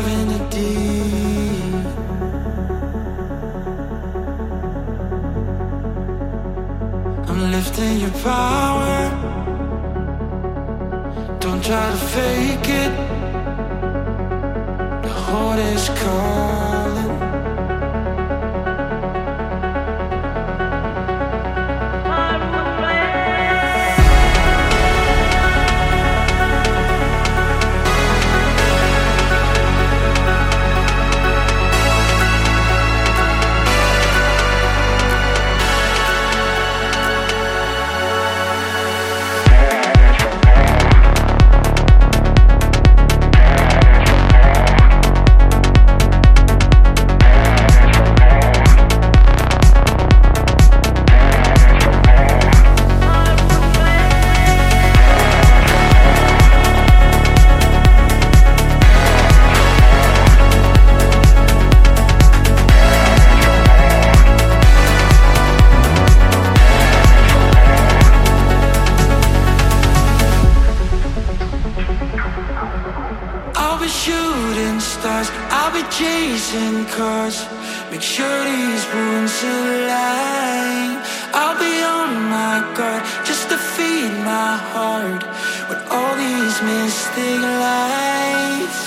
in the deep. I'm lifting your power. Don't try to fake it. The heart is calling. I'll be shooting stars, I'll be chasing cars. Make sure these wounds align. I'll be on my guard just to feed my heart with all these mystic lights.